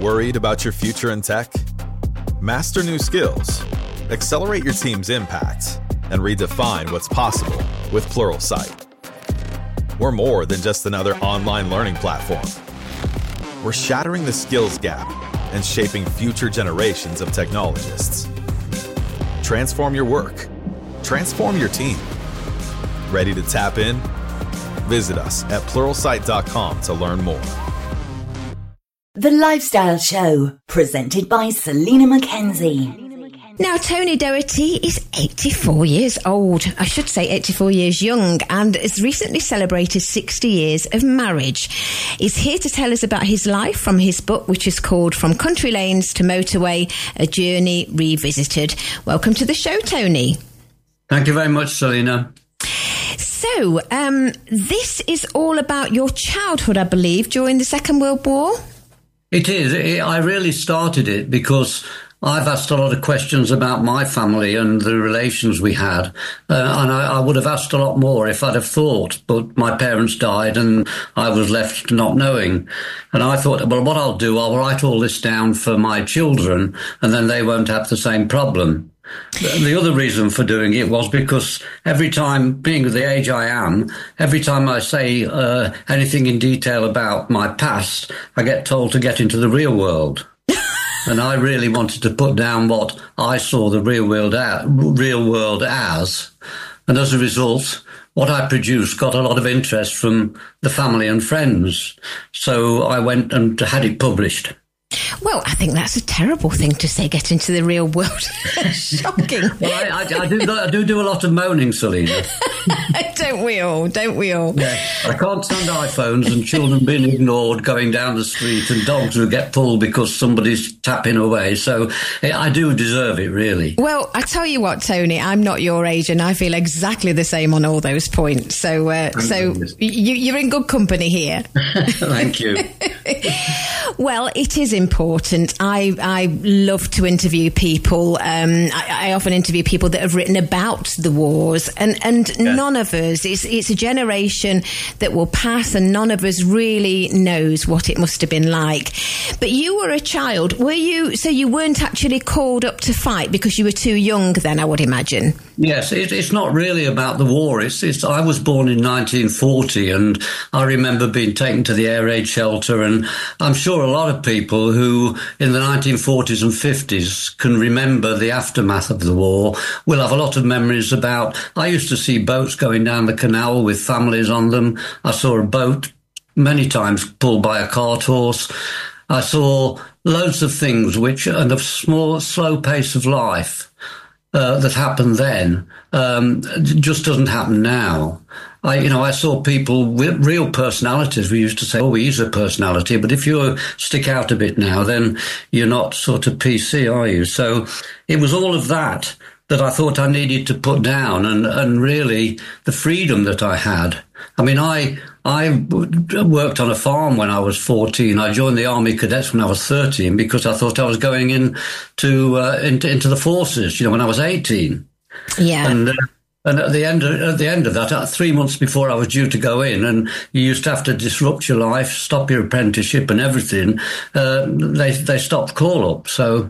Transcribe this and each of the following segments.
Worried about your future in tech? Master new skills, accelerate your team's impact, and redefine what's possible with Pluralsight. We're more than just another online learning platform. We're shattering the skills gap and shaping future generations of technologists. Transform your work. Transform your team. Ready to tap in? Visit us at pluralsight.com to learn more. The Lifestyle Show, presented by Selena Mackenzie. Now, Tony Doherty is 84 years old. I should say 84 years young, and has recently celebrated 60 years of marriage. He's here to tell us about his life from his book, which is called From Country Lanes to Motorway, A Journey Revisited. Welcome to the show, Tony. Thank you very much, Selena. So, this is all about your childhood, I believe, during the Second World War? It is. I really started it because I've asked a lot of questions about my family and the relations we had. And I would have asked a lot more if I'd have thought, but my parents died and I was left not knowing. And I thought, well, what I'll do, I'll write all this down for my children and then they won't have the same problem. The other reason for doing it was because every time, being the age I am, every time I say anything in detail about my past, I get told to get into the real world. And I really wanted to put down what I saw the real world as. And as a result, what I produced got a lot of interest from the family and friends. So I went and had it published. Well, I think that's a terrible thing to say, get into the real world. Shocking. Well, I do a lot of moaning, Selena. Don't we all? Yeah. I can't stand iPhones and children being ignored going down the street and dogs who get pulled because somebody's tapping away. So I do deserve it, really. Well, I tell you what, Tony, I'm not your age and I feel exactly the same on all those points. So you're in good company here. Thank you. Well, it is important. I love to interview people. I often interview people that have written about the wars, and none of us, it's a generation that will pass, and none of us really knows what it must have been like. But you were a child, were you? So you weren't actually called up to fight because you were too young then, I would imagine. Yes, it's not really about the war. I was born in 1940, and I remember being taken to the air raid shelter, and I'm sure a lot of people who in the 1940s and 50s can remember the aftermath of the war will have a lot of memories about. I used to see boats going down the canal with families on them. I saw a boat many times pulled by a cart horse. I saw loads of things and the slow pace of life that happened then just doesn't happen now. I saw people with real personalities. We used to say, oh, he's a personality. But if you stick out a bit now, then you're not sort of PC, are you? So it was all of that I thought I needed to put down, and really the freedom that I had. I mean, I worked on a farm when I was 14. I joined the Army Cadets when I was 13 because I thought I was going into the forces, when I was 18. Yeah. And at the end of that, 3 months before I was due to go in, and you used to have to disrupt your life, stop your apprenticeship and everything, they stopped call up. So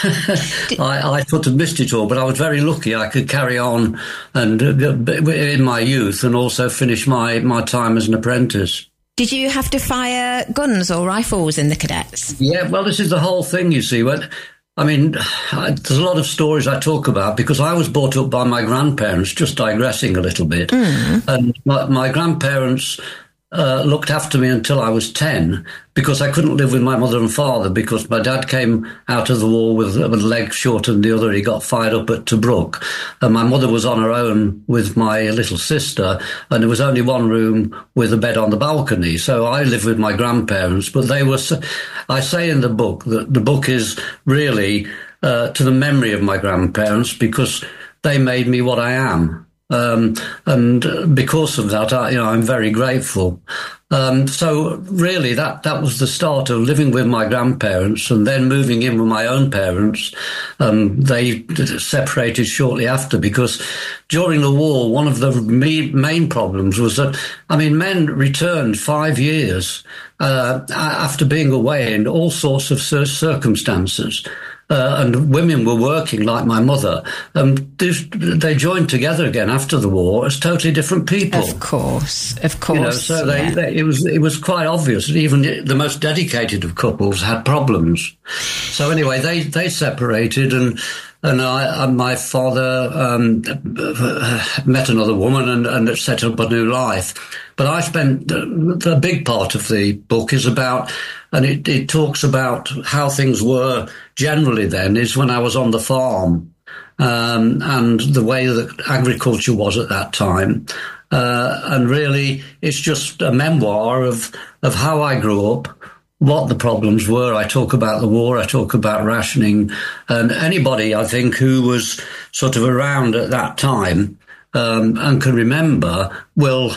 I sort of missed it all, but I was very lucky I could carry on and in my youth and also finish my time as an apprentice. Did you have to fire guns or rifles in the cadets? Yeah, well, this is the whole thing, you see. I mean, there's a lot of stories I talk about because I was brought up by my grandparents, just digressing a little bit. And my grandparents looked after me until I was 10 because I couldn't live with my mother and father because my dad came out of the war with a leg shorter than the other. He got fired up at Tobruk. And my mother was on her own with my little sister, and there was only one room with a bed on the balcony. So I lived with my grandparents, but I say in the book that the book is really to the memory of my grandparents because they made me what I am. And because of that, I'm very grateful. So really that was the start of living with my grandparents and then moving in with my own parents. They separated shortly after because during the war, one of the main problems was that, men returned 5 years after being away in all sorts of circumstances. And women were working like my mother. They joined together again after the war as totally different people. Of course. So it was quite obvious that even the most dedicated of couples had problems. So anyway, they separated, and my father met another woman and set up a new life. But I spent the big part of the book is about, and it talks about how things were generally then, is when I was on the farm, and the way that agriculture was at that time. And really, it's just a memoir of how I grew up, what the problems were. I talk about the war, I talk about rationing, and anybody, I think, who was sort of around at that time and can remember will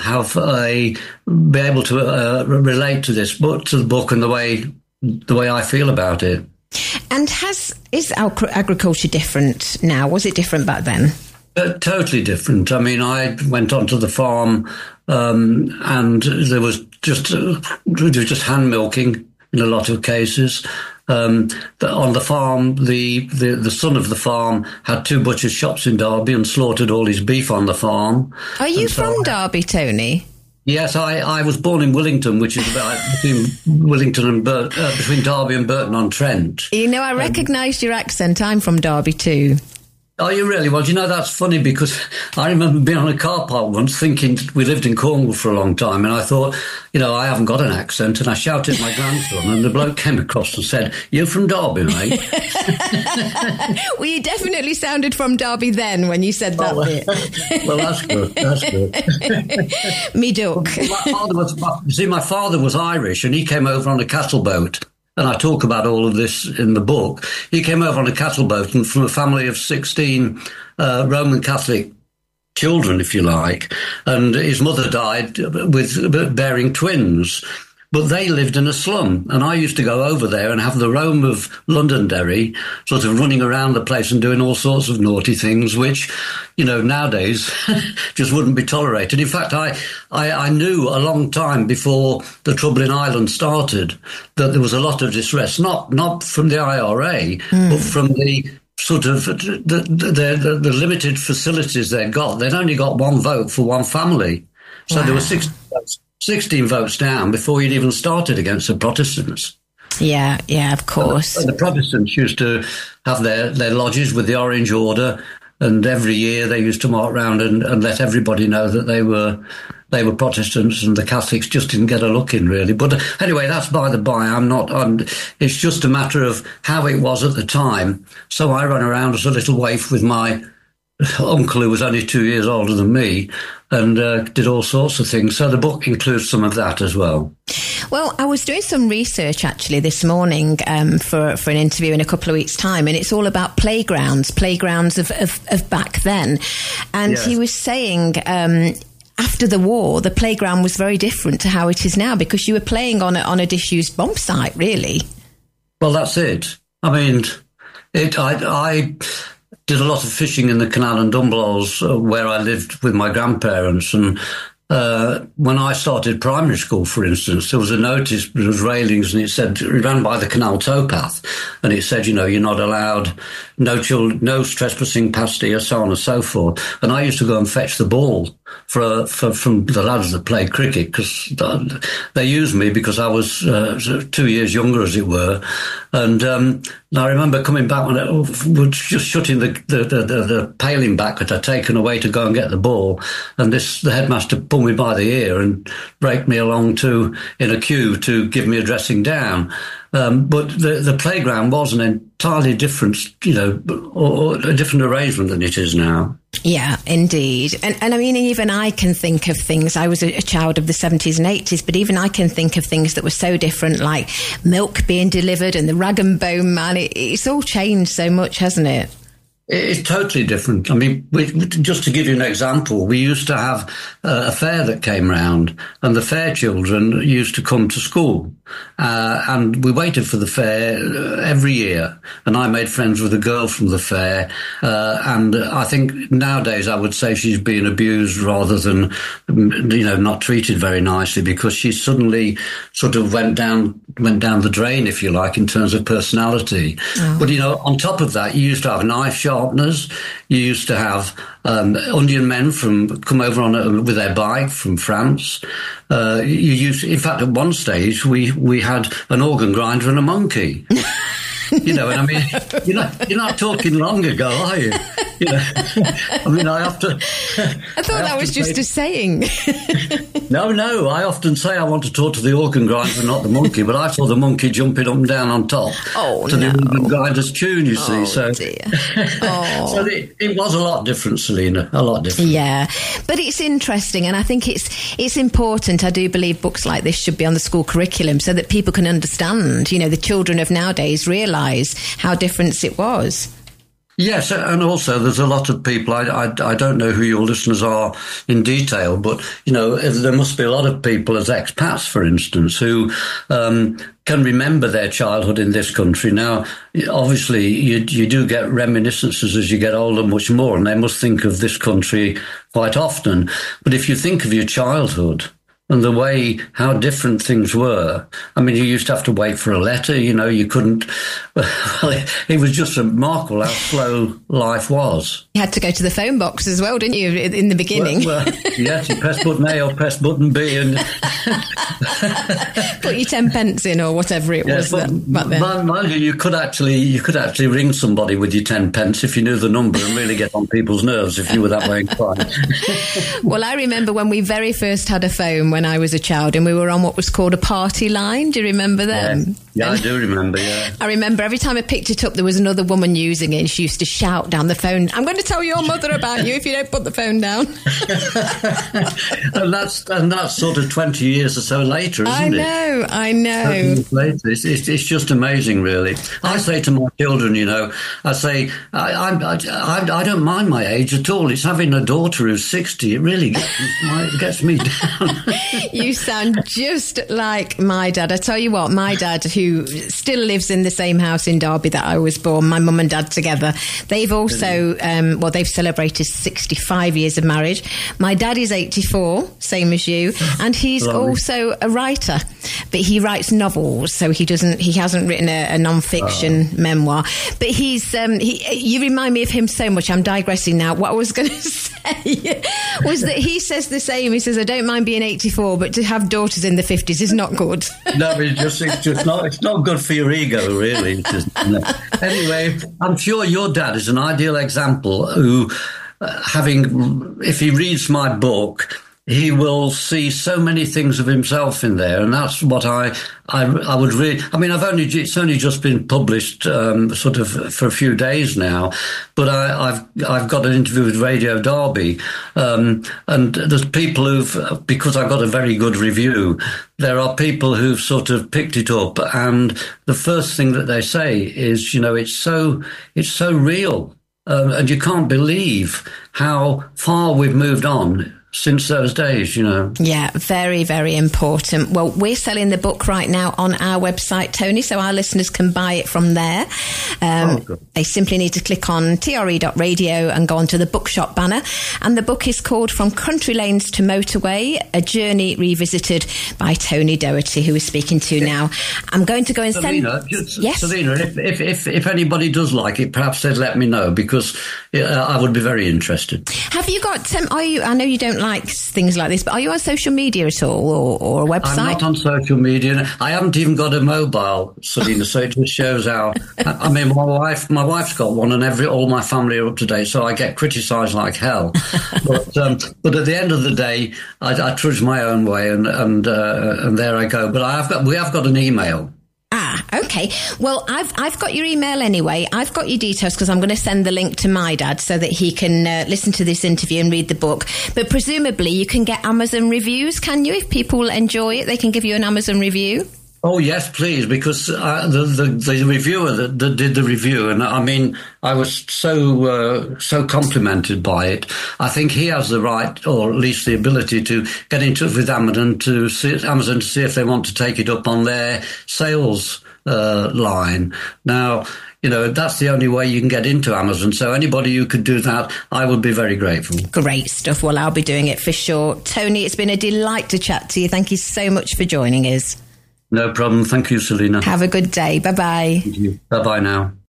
be able to relate to the book and the way I feel about it. And is agriculture different now? Was it different back then? Totally different. I went onto the farm, and there was just hand milking in a lot of cases. On the farm, the son of the farm had 2 butcher's shops in Derby and slaughtered all his beef on the farm. Are you from Derby, Tony? Yes, I was born in Willington, which is about between Willington and between Derby and Burton-on-Trent. I recognised your accent. I'm from Derby too. Oh, you really? Well, that's funny because I remember being on a car park once thinking we lived in Cornwall for a long time, and I thought, I haven't got an accent, and I shouted at my grandson, and the bloke came across and said, "You from Derby, mate?" Well, you definitely sounded from Derby then when you said that bit. Well, that's good. Me duck. My father was Irish, and he came over on a cattle boat. And I talk about all of this in the book. He came over on a cattle boat and from a family of 16 Roman Catholic children, if you like. And his mother died with bearing twins. But they lived in a slum, and I used to go over there and have the roam of Londonderry, sort of running around the place and doing all sorts of naughty things, which, nowadays just wouldn't be tolerated. In fact, I knew a long time before the trouble in Ireland started that there was a lot of distress, not from the IRA, but from the sort of the limited facilities they'd got. They'd only got 1 vote for 1 family. So there were 16 votes down before you'd even started against the Protestants. Yeah, of course. And the Protestants used to have their lodges with the Orange Order, and every year they used to march around and let everybody know that they were Protestants, and the Catholics just didn't get a look in, really. But anyway, that's by the by. It's just a matter of how it was at the time. So I ran around as a little waif with my uncle, who was only 2 years older than me, and did all sorts of things. So the book includes some of that as well. Well, I was doing some research actually this morning for an interview in a couple of weeks' time, and it's all about playgrounds of back then. And He was saying after the war, the playground was very different to how it is now, because you were playing on a disused bomb site, really. Well, that's it. I did a lot of fishing in the Canal and Dumbulls where I lived with my grandparents. And when I started primary school, for instance, there was a notice, there was railings, and it ran by the canal towpath. And it said, you're not allowed, no trespassing past here, so on and so forth. And I used to go and fetch the ball from the lads that played cricket, because they used me because I was 2 years younger, as it were. And I remember coming back when I was just shutting the paling back that I'd taken away to go and get the ball, and the headmaster pulled me by the ear and raked me along in a queue to give me a dressing down. But the playground was an entirely different, or a different arrangement than it is now. Yeah, indeed. And even I can think of things. I was a child of the 70s and 80s, but even I can think of things that were so different, like milk being delivered and the rag and bone man. It's all changed so much, hasn't it? It's totally different. I mean, just to give you an example, we used to have a fair that came round, and the fair children used to come to school. And we waited for the fair every year. And I made friends with a girl from the fair. And I think nowadays I would say she's being abused rather than, not treated very nicely, because she suddenly sort of went down the drain, if you like, in terms of personality. Oh. But, on top of that, you used to have knife sharpeners. You used to have Indian men come over with their bike from France. In fact, at one stage, we had an organ grinder and a monkey. And I mean, you're not talking long ago, are you? I mean, I thought that was just a saying. No, I often say I want to talk to the organ grinder, not the monkey, but I saw the monkey jumping up and down on top to the organ grinder's tune, you see. So, dear. So it was a lot different, Selena, a lot different. Yeah, but it's interesting, and I think it's important. I do believe books like this should be on the school curriculum so that people can understand, the children of nowadays realise how different it was. Yes, and also there's a lot of people, I don't know who your listeners are in detail, but, there must be a lot of people as expats, for instance, who can remember their childhood in this country. Now, obviously, you do get reminiscences as you get older much more, and they must think of this country quite often. But if you think of your childhood and the way how different things were. I mean, you used to have to wait for a letter, you couldn't. Well, it was just remarkable how slow life was. You had to go to the phone box as well, didn't you, in the beginning? Well, yes, you press button A or press button B and put your 10 pence in or whatever it was back then. Mind you, you could actually ring somebody with your 10 pence if you knew the number and really get on people's nerves if you were that way inclined. Well, I remember when we very first had a phone when I was a child, and we were on what was called a party line. Do you remember them? Yeah, I do remember, yeah. I remember every time I picked it up, there was another woman using it, and she used to shout down the phone, "I'm going to tell your mother about you if you don't put the phone down." and that's sort of 20 years or so later, isn't it? I know. Later. It's just amazing, really. I say to my children, I say, I don't mind my age at all. It's having a daughter who's 60. It really gets me down. You sound just like my dad. I tell you what, my dad, who still lives in the same house in Derby that I was born, my mum and dad together, they've also, they've celebrated 65 years of marriage. My dad is 84, same as you, and he's also a writer, but he writes novels, so he hasn't written a non-fiction memoir. But you remind me of him so much. I'm digressing now. What I was going to say was that he says the same. He says, I don't mind being 84, but to have daughters in the 50s is not good. No, it's not good for your ego, really. Anyway, I'm sure your dad is an ideal example who, if he reads my book, he will see so many things of himself in there, and that's what I would really. I mean, it's only just been published, sort of for a few days now, but I've got an interview with Radio Derby, and there's people because I got a very good review. There are people who've sort of picked it up, and the first thing that they say is, it's so real, and you can't believe how far we've moved on since those days, Yeah, very, very important. Well, we're selling the book right now on our website, Tony, so our listeners can buy it from there. They simply need to click on tre.radio and go onto the bookshop banner. And the book is called From Country Lanes to Motorway, A Journey Revisited by Tony Doherty, who is speaking to you now. I'm going to go and Selena, Yes? Selena, if anybody does like it, perhaps they'd let me know, because I would be very interested. Have you got, I know you don't like things like this, but are you on social media at all, or a website? I'm not on social media. I haven't even got a mobile, Selena, so it just shows how. I mean, my wife's got one, and all my family are up to date, so I get criticised like hell. But at the end of the day, I trudge my own way, and there I go. But we have got an email. Okay. Well, I've got your email anyway. I've got your details because I'm going to send the link to my dad so that he can listen to this interview and read the book. But presumably you can get Amazon reviews, can you? If people enjoy it, they can give you an Amazon review. Oh yes, please, because the reviewer that did the review, and I mean, I was so complimented by it. I think he has the right, or at least the ability, to get in touch with Amazon to see if they want to take it up on their sales line. Now, that's the only way you can get into Amazon. So anybody who could do that, I would be very grateful. Great stuff. Well, I'll be doing it for sure. Tony, it's been a delight to chat to you. Thank you so much for joining us. No problem. Thank you, Selina. Have a good day. Bye-bye. Thank you. Bye-bye now.